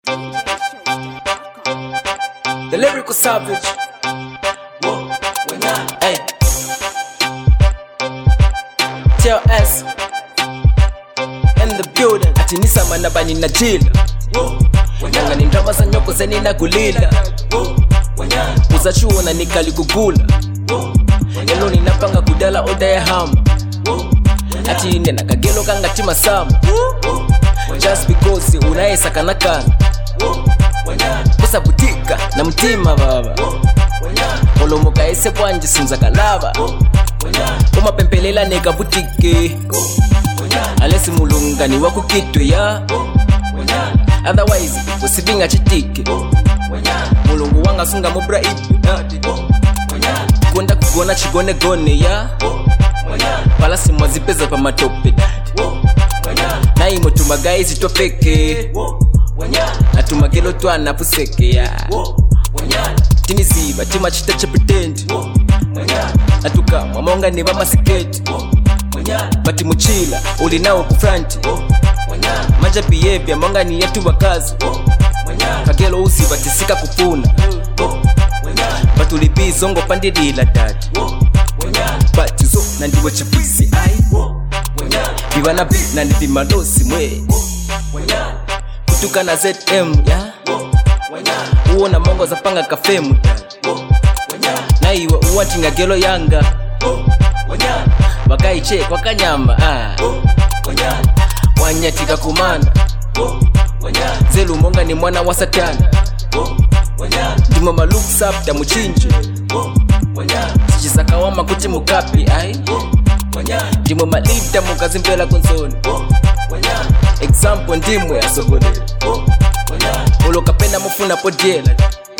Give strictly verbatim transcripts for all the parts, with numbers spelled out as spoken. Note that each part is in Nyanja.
The lyrical savage. Whoa, when I, hey. T L S in the building. Ati nisama na bani na jila. Nanga ni ndrama za nyoko zeni na gulila. Uzachuo na nikali kugula. Elo ni napanga kudala oda ya hamu. Ati nena kagelo kanga tima samu. Just because unaesa kanakana. Kusa butika na mtima baba. Olomoka ese kwanje sunza kalaba. Uma pempelela neka butike. Alesi mulungani wako kitu ya. Otherwise usibinga chitike. Mulungu wanga sunga mubra ipi. Kunda kugona chigone gone ya. Palasi mwazipeza pa matope. Na imo tumagayi zitofeke. Natuma kilo twana puseke ya. Timiziba tima chita cha pretend. Natuka mamonga ni mama siketi. Bati muchila uli nao kufranti. Manja behavior monga ni yetu wakazi. Kagelo usi bati sika kupuna. Batu lipi zongo pandidila dadi. Bati zo nandiwe chipisi ai. Biwa na bi nandivi malosi mwe. Kutuka na Z M ya. Uona mongo za panga kafemu. Na iwe uwatinga gelo yanga. Wakaiche kwa kanyama ah. Wanyatika kumana. Zelu monga ni mwana wa satana. Ndimo malooks up da muchinji. Sijisaka wama kuti mukapi ai. Ndimo malita mukazimbela konsoni. Example ndimwe ya sogode. Ulo kapenda mufuna podela.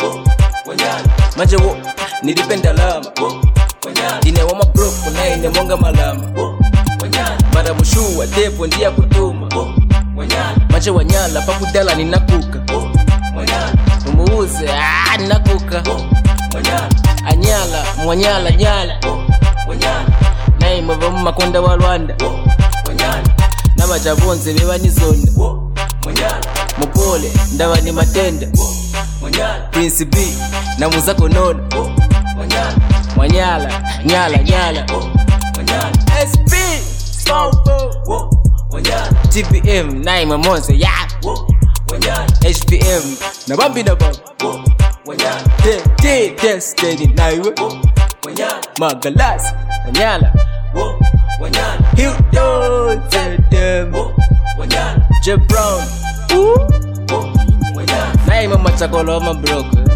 Manje wo nilipenda lama. Dine wama broke na ine monga malama. Mara mushuwa depo ndia kutuma. Manje wanyala pakudala ninakuka. Umuuze aaa ninakuka. Anyala mwanyala nyala. Na ima vamu makonda wa Rwanda. Nama chabonze beba nizonda. Mupole ndawa ni matenda. Prince B na muzako nona. Mwanyala nyala nyala. S P T P M na ima monze ya. H P M na bambi na bambi. Te te destiny na iwe. Magalas Mwanyala. Hilton Zedem J Brown. Na ima machakolo ma broke.